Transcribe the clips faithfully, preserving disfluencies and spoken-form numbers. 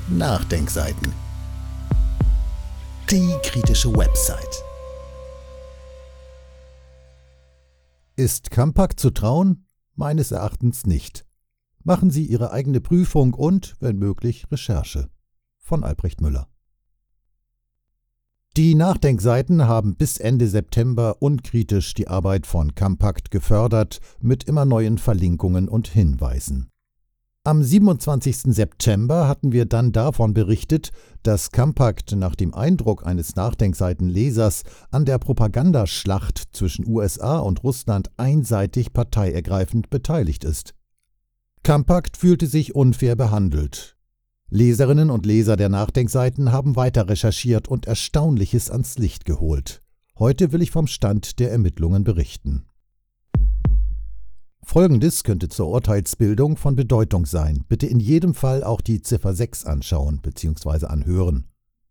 Nachdenkseiten. Die kritische Website. Ist Campact zu trauen? Meines Erachtens nicht. Machen Sie Ihre eigene Prüfung und, wenn möglich, Recherche. Von Albrecht Müller. Die Nachdenkseiten haben bis Ende September unkritisch die Arbeit von Campact gefördert, mit immer neuen Verlinkungen und Hinweisen. Am siebenundzwanzigsten September hatten wir dann davon berichtet, dass Campact nach dem Eindruck eines Nachdenkseitenlesers an der Propagandaschlacht zwischen U S A und Russland einseitig parteiergreifend beteiligt ist. Campact fühlte sich unfair behandelt. Leserinnen und Leser der Nachdenkseiten haben weiter recherchiert und Erstaunliches ans Licht geholt. Heute will ich vom Stand der Ermittlungen berichten. Folgendes könnte zur Urteilsbildung von Bedeutung sein. Bitte in jedem Fall auch die Ziffer sechs anschauen bzw. anhören.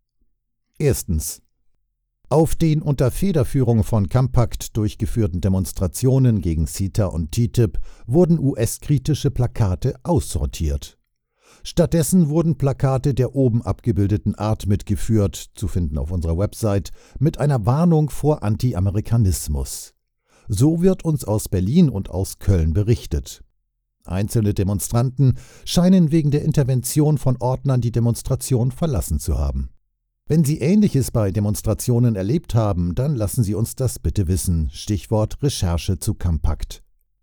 Erstens. Auf den unter Federführung von Campact durchgeführten Demonstrationen gegen CETA und T T I P wurden U S-kritische Plakate aussortiert. Stattdessen wurden Plakate der oben abgebildeten Art mitgeführt, zu finden auf unserer Website, mit einer Warnung vor Anti-Amerikanismus. So wird uns aus Berlin und aus Köln berichtet. Einzelne Demonstranten scheinen wegen der Intervention von Ordnern die Demonstration verlassen zu haben. Wenn Sie Ähnliches bei Demonstrationen erlebt haben, dann lassen Sie uns das bitte wissen. Stichwort Recherche zu Campact.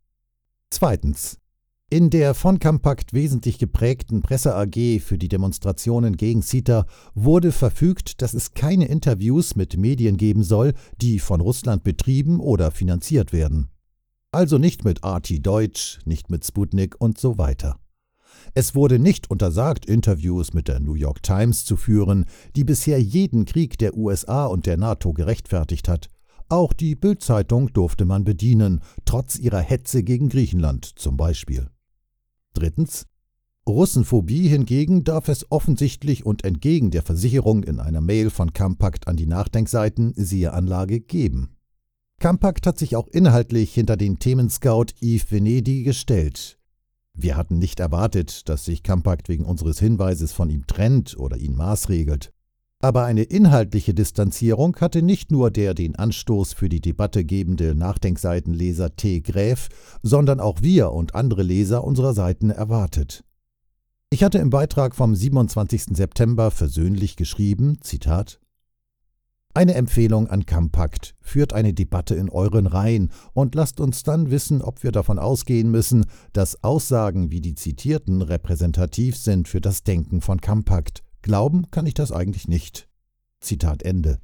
Zweitens. In der von Campact wesentlich geprägten Presse-A G für die Demonstrationen gegen CETA wurde verfügt, dass es keine Interviews mit Medien geben soll, die von Russland betrieben oder finanziert werden. Also nicht mit R T Deutsch, nicht mit Sputnik und so weiter. Es wurde nicht untersagt, Interviews mit der New York Times zu führen, die bisher jeden Krieg der U S A und der NATO gerechtfertigt hat. Auch die Bild-Zeitung durfte man bedienen, trotz ihrer Hetze gegen Griechenland zum Beispiel. Drittens. Russenphobie hingegen darf es offensichtlich und entgegen der Versicherung in einer Mail von Campact an die Nachdenkseiten siehe Anlage geben. Campact hat sich auch inhaltlich hinter den Themenscout Yves Venedig gestellt. Wir hatten nicht erwartet, dass sich Campact wegen unseres Hinweises von ihm trennt oder ihn maßregelt. Aber eine inhaltliche Distanzierung hatte nicht nur der den Anstoß für die Debatte gebende Nachdenkseitenleser T. Gräf, sondern auch wir und andere Leser unserer Seiten erwartet. Ich hatte im Beitrag vom siebenundzwanzigsten September versöhnlich geschrieben, Zitat, eine Empfehlung an Campact, führt eine Debatte in euren Reihen und lasst uns dann wissen, ob wir davon ausgehen müssen, dass Aussagen wie die zitierten repräsentativ sind für das Denken von Campact. Glauben kann ich das eigentlich nicht. Zitat Ende.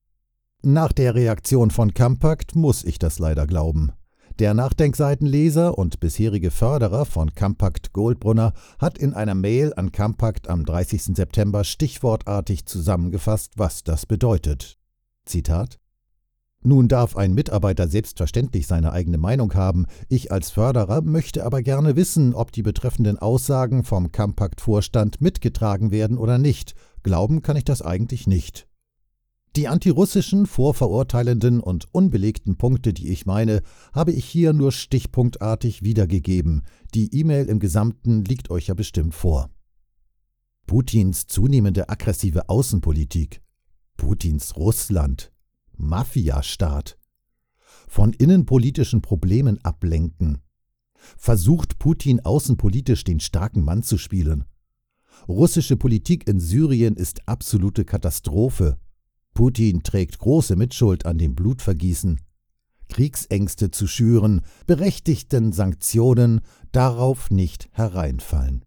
Nach der Reaktion von Campact muss ich das leider glauben. Der Nachdenkseitenleser und bisherige Förderer von Campact Goldbrunner hat in einer Mail an Campact am dreißigsten September stichwortartig zusammengefasst, was das bedeutet. Zitat: Nun darf ein Mitarbeiter selbstverständlich seine eigene Meinung haben. Ich als Förderer möchte aber gerne wissen, ob die betreffenden Aussagen vom Campact-Vorstand mitgetragen werden oder nicht. Glauben kann ich das eigentlich nicht. Die antirussischen, vorverurteilenden und unbelegten Punkte, die ich meine, habe ich hier nur stichpunktartig wiedergegeben. Die E-Mail im Gesamten liegt euch ja bestimmt vor. Putins zunehmende aggressive Außenpolitik. Putins Russland. Mafiastaat. Von innenpolitischen Problemen ablenken. Versucht Putin außenpolitisch den starken Mann zu spielen. Russische Politik in Syrien ist absolute Katastrophe. Putin trägt große Mitschuld an dem Blutvergießen. Kriegsängste zu schüren, berechtigten Sanktionen, darauf nicht hereinfallen.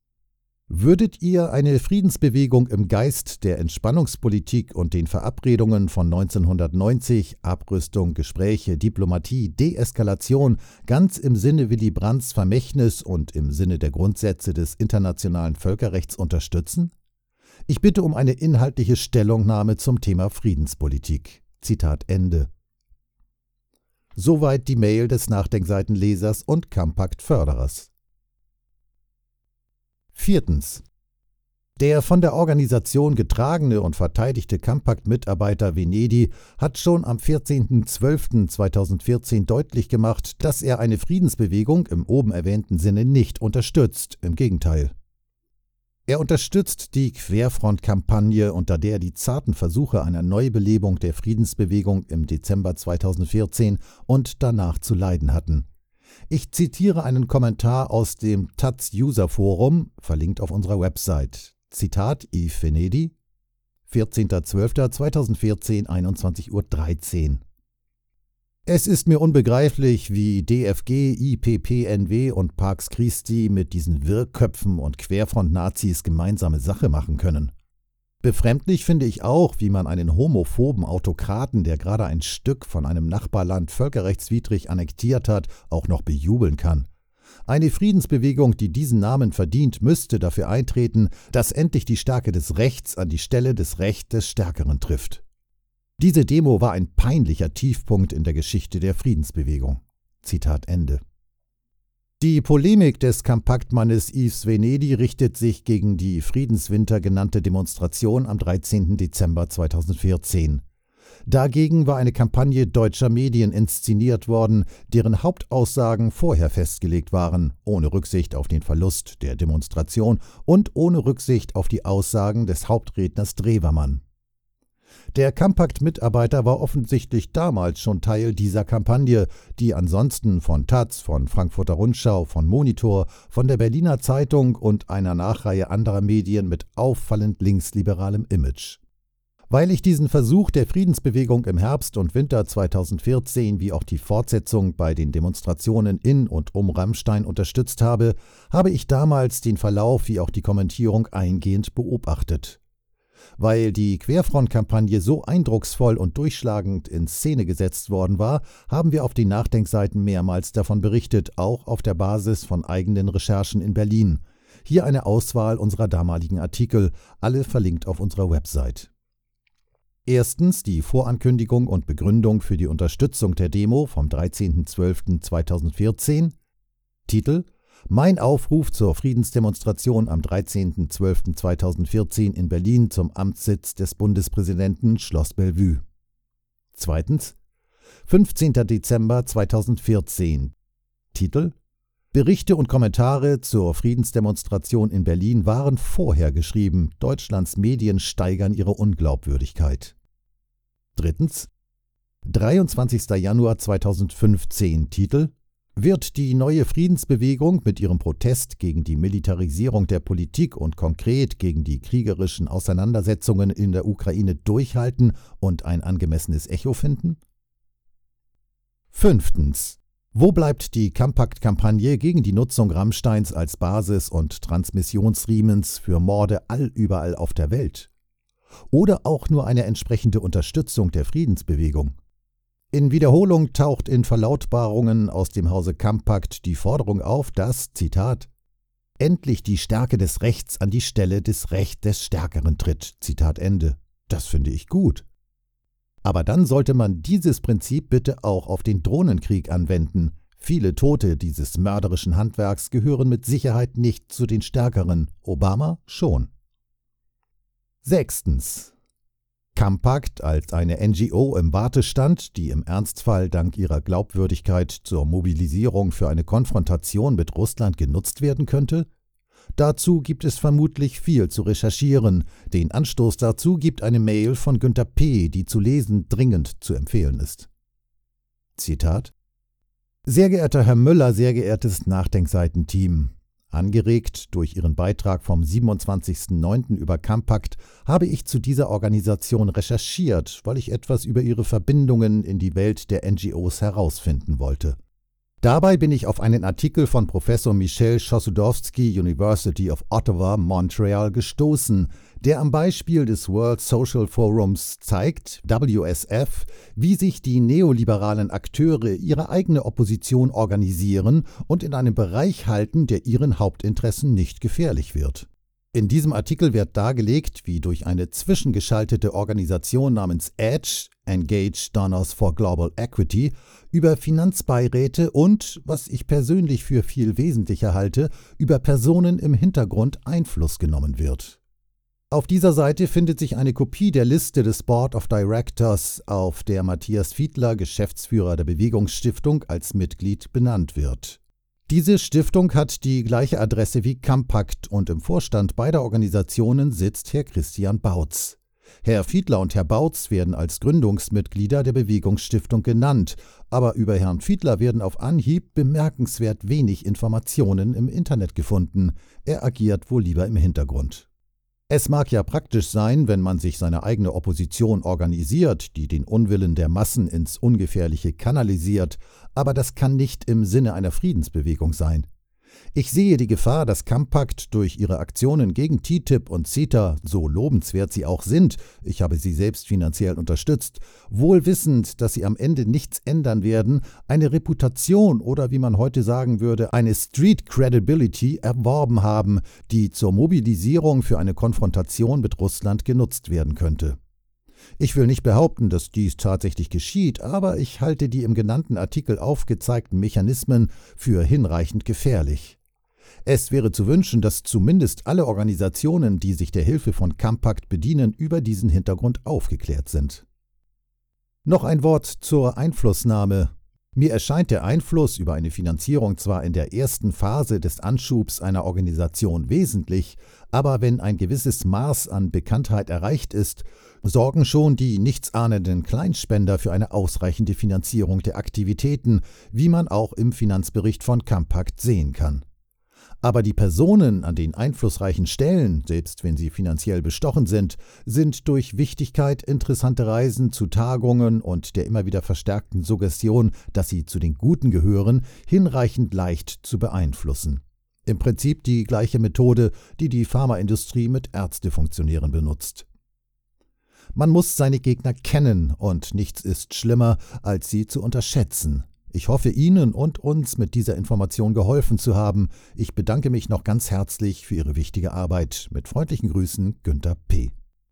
Würdet ihr eine Friedensbewegung im Geist der Entspannungspolitik und den Verabredungen von neunzehnhundertneunzig, Abrüstung, Gespräche, Diplomatie, Deeskalation, ganz im Sinne Willy Brandts Vermächtnis und im Sinne der Grundsätze des internationalen Völkerrechts unterstützen? Ich bitte um eine inhaltliche Stellungnahme zum Thema Friedenspolitik. Zitat Ende. Soweit die Mail des Nachdenkseitenlesers und Campact-Förderers. Viertens. Der von der Organisation getragene und verteidigte Campact-Mitarbeiter Venedig hat schon am vierzehnten zwölften zweitausendvierzehn deutlich gemacht, dass er eine Friedensbewegung im oben erwähnten Sinne nicht unterstützt, im Gegenteil. Er unterstützt die Querfront-Kampagne, unter der die zarten Versuche einer Neubelebung der Friedensbewegung im Dezember zweitausendvierzehn und danach zu leiden hatten. Ich zitiere einen Kommentar aus dem Taz-User-Forum, verlinkt auf unserer Website. Zitat Yves Venedi, vierzehnter zwölfter zweitausendvierzehn, einundzwanzig Uhr dreizehn. Es ist mir unbegreiflich, wie D F G, I P P N W und Pax Christi mit diesen Wirrköpfen und Querfront-Nazis gemeinsame Sache machen können. Befremdlich finde ich auch, wie man einen homophoben Autokraten, der gerade ein Stück von einem Nachbarland völkerrechtswidrig annektiert hat, auch noch bejubeln kann. Eine Friedensbewegung, die diesen Namen verdient, müsste dafür eintreten, dass endlich die Stärke des Rechts an die Stelle des Rechts des Stärkeren trifft. Diese Demo war ein peinlicher Tiefpunkt in der Geschichte der Friedensbewegung. Zitat Ende. Die Polemik des Kompaktmannes Yves Venedi richtet sich gegen die Friedenswinter genannte Demonstration am dreizehnten Dezember zweitausendvierzehn. Dagegen war eine Kampagne deutscher Medien inszeniert worden, deren Hauptaussagen vorher festgelegt waren, ohne Rücksicht auf den Verlust der Demonstration und ohne Rücksicht auf die Aussagen des Hauptredners Drewermann. Der Kompakt-Mitarbeiter war offensichtlich damals schon Teil dieser Kampagne, die ansonsten von Taz, von Frankfurter Rundschau, von Monitor, von der Berliner Zeitung und einer Nachreihe anderer Medien mit auffallend linksliberalem Image. Weil ich diesen Versuch der Friedensbewegung im Herbst und Winter zweitausendvierzehn wie auch die Fortsetzung bei den Demonstrationen in und um Rammstein unterstützt habe, habe ich damals den Verlauf wie auch die Kommentierung eingehend beobachtet. Weil die Querfront-Kampagne so eindrucksvoll und durchschlagend in Szene gesetzt worden war, haben wir auf den Nachdenkseiten mehrmals davon berichtet, auch auf der Basis von eigenen Recherchen in Berlin. Hier eine Auswahl unserer damaligen Artikel, alle verlinkt auf unserer Website. Erstens die Vorankündigung und Begründung für die Unterstützung der Demo vom dreizehnten zwölften zweitausendvierzehn. Titel: Mein Aufruf zur Friedensdemonstration am dreizehnten zwölften zweitausendvierzehn in Berlin zum Amtssitz des Bundespräsidenten Schloss Bellevue. Zweitens fünfzehnter Dezember zweitausendvierzehn. Titel: Berichte und Kommentare zur Friedensdemonstration in Berlin waren vorher geschrieben. Deutschlands Medien steigern ihre Unglaubwürdigkeit. Drittens dreiundzwanzigster Januar zweitausendfünfzehn. Titel: Wird die neue Friedensbewegung mit ihrem Protest gegen die Militarisierung der Politik und konkret gegen die kriegerischen Auseinandersetzungen in der Ukraine durchhalten und ein angemessenes Echo finden? Fünftens. Wo bleibt die Kompakt-Kampagne gegen die Nutzung Rammsteins als Basis und Transmissionsriemens für Morde allüberall auf der Welt? Oder auch nur eine entsprechende Unterstützung der Friedensbewegung? In Wiederholung taucht in Verlautbarungen aus dem Hause Kompakt die Forderung auf, dass, Zitat, endlich die Stärke des Rechts an die Stelle des Rechts des Stärkeren tritt. Zitat Ende. Das finde ich gut. Aber dann sollte man dieses Prinzip bitte auch auf den Drohnenkrieg anwenden. Viele Tote dieses mörderischen Handwerks gehören mit Sicherheit nicht zu den Stärkeren, Obama schon. Sechstens. Kompakt als eine N G O im Wartestand, die im Ernstfall dank ihrer Glaubwürdigkeit zur Mobilisierung für eine Konfrontation mit Russland genutzt werden könnte? Dazu gibt es vermutlich viel zu recherchieren. Den Anstoß dazu gibt eine Mail von Günther P., die zu lesen dringend zu empfehlen ist. Zitat: Sehr geehrter Herr Müller, sehr geehrtes Nachdenkseiten-Team, angeregt durch Ihren Beitrag vom siebenundzwanzigsten neunten über Kompakt habe ich zu dieser Organisation recherchiert, weil ich etwas über ihre Verbindungen in die Welt der N G Os herausfinden wollte. Dabei bin ich auf einen Artikel von Professor Michel Chossudovsky, University of Ottawa, Montreal, gestoßen, der am Beispiel des World Social Forums zeigt, W S F, wie sich die neoliberalen Akteure ihre eigene Opposition organisieren und in einem Bereich halten, der ihren Hauptinteressen nicht gefährlich wird. In diesem Artikel wird dargelegt, wie durch eine zwischengeschaltete Organisation namens EDGE, Engaged Donors for Global Equity, über Finanzbeiräte und, was ich persönlich für viel wesentlicher halte, über Personen im Hintergrund Einfluss genommen wird. Auf dieser Seite findet sich eine Kopie der Liste des Board of Directors, auf der Matthias Fiedler, Geschäftsführer der Bewegungsstiftung, als Mitglied benannt wird. Diese Stiftung hat die gleiche Adresse wie Campact und im Vorstand beider Organisationen sitzt Herr Christian Bautz. Herr Fiedler und Herr Bautz werden als Gründungsmitglieder der Bewegungsstiftung genannt, aber über Herrn Fiedler werden auf Anhieb bemerkenswert wenig Informationen im Internet gefunden. Er agiert wohl lieber im Hintergrund. Es mag ja praktisch sein, wenn man sich seine eigene Opposition organisiert, die den Unwillen der Massen ins Ungefährliche kanalisiert, aber das kann nicht im Sinne einer Friedensbewegung sein. Ich sehe die Gefahr, dass Campact durch ihre Aktionen gegen T T I P und CETA, so lobenswert sie auch sind, ich habe sie selbst finanziell unterstützt, wohl wissend, dass sie am Ende nichts ändern werden, eine Reputation oder wie man heute sagen würde, eine Street Credibility erworben haben, die zur Mobilisierung für eine Konfrontation mit Russland genutzt werden könnte. Ich will nicht behaupten, dass dies tatsächlich geschieht, aber ich halte die im genannten Artikel aufgezeigten Mechanismen für hinreichend gefährlich. Es wäre zu wünschen, dass zumindest alle Organisationen, die sich der Hilfe von Campact bedienen, über diesen Hintergrund aufgeklärt sind. Noch ein Wort zur Einflussnahme. Mir erscheint der Einfluss über eine Finanzierung zwar in der ersten Phase des Anschubs einer Organisation wesentlich, aber wenn ein gewisses Maß an Bekanntheit erreicht ist, sorgen schon die nichtsahnenden Kleinspender für eine ausreichende Finanzierung der Aktivitäten, wie man auch im Finanzbericht von Campact sehen kann. Aber die Personen an den einflussreichen Stellen, selbst wenn sie finanziell bestochen sind, sind durch Wichtigkeit, interessante Reisen zu Tagungen und der immer wieder verstärkten Suggestion, dass sie zu den Guten gehören, hinreichend leicht zu beeinflussen. Im Prinzip die gleiche Methode, die die Pharmaindustrie mit Ärztefunktionären benutzt. Man muss seine Gegner kennen und nichts ist schlimmer, als sie zu unterschätzen. Ich hoffe, Ihnen und uns mit dieser Information geholfen zu haben. Ich bedanke mich noch ganz herzlich für Ihre wichtige Arbeit. Mit freundlichen Grüßen, Günther P.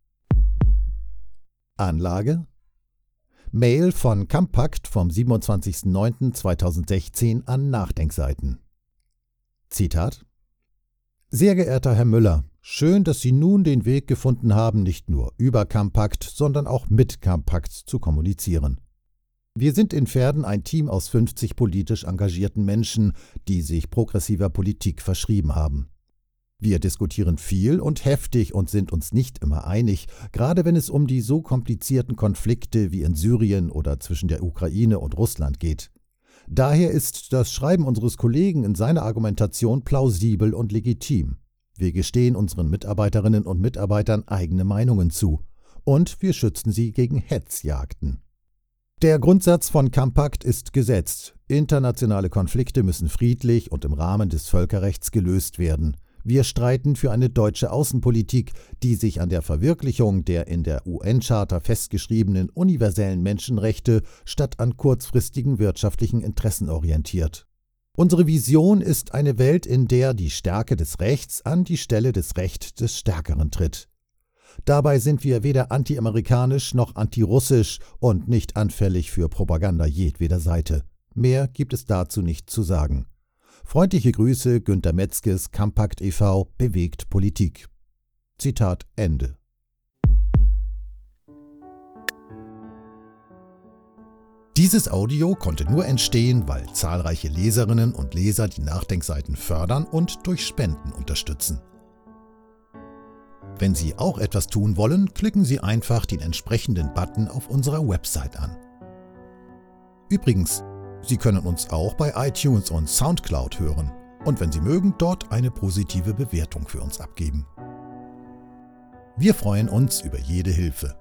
Anlage: Mail von Campact vom siebenundzwanzigsten neunten zweitausendsechzehn an Nachdenkseiten. Zitat: Sehr geehrter Herr Müller, schön, dass Sie nun den Weg gefunden haben, nicht nur über Campact, sondern auch mit Campact zu kommunizieren. Wir sind in Verden ein Team aus fünfzig politisch engagierten Menschen, die sich progressiver Politik verschrieben haben. Wir diskutieren viel und heftig und sind uns nicht immer einig, gerade wenn es um die so komplizierten Konflikte wie in Syrien oder zwischen der Ukraine und Russland geht. Daher ist das Schreiben unseres Kollegen in seiner Argumentation plausibel und legitim. Wir gestehen unseren Mitarbeiterinnen und Mitarbeitern eigene Meinungen zu. Und wir schützen sie gegen Hetzjagden. Der Grundsatz von Campact ist gesetzt. Internationale Konflikte müssen friedlich und im Rahmen des Völkerrechts gelöst werden. Wir streiten für eine deutsche Außenpolitik, die sich an der Verwirklichung der in der U N-Charta festgeschriebenen universellen Menschenrechte statt an kurzfristigen wirtschaftlichen Interessen orientiert. Unsere Vision ist eine Welt, in der die Stärke des Rechts an die Stelle des Rechts des Stärkeren tritt. Dabei sind wir weder anti-amerikanisch noch anti-russisch und nicht anfällig für Propaganda jedweder Seite. Mehr gibt es dazu nicht zu sagen. Freundliche Grüße, Günter Metzges, Campact e V, bewegt Politik. Zitat Ende. Dieses Audio konnte nur entstehen, weil zahlreiche Leserinnen und Leser die Nachdenkseiten fördern und durch Spenden unterstützen. Wenn Sie auch etwas tun wollen, klicken Sie einfach den entsprechenden Button auf unserer Website an. Übrigens, Sie können uns auch bei iTunes und Soundcloud hören und wenn Sie mögen, dort eine positive Bewertung für uns abgeben. Wir freuen uns über jede Hilfe.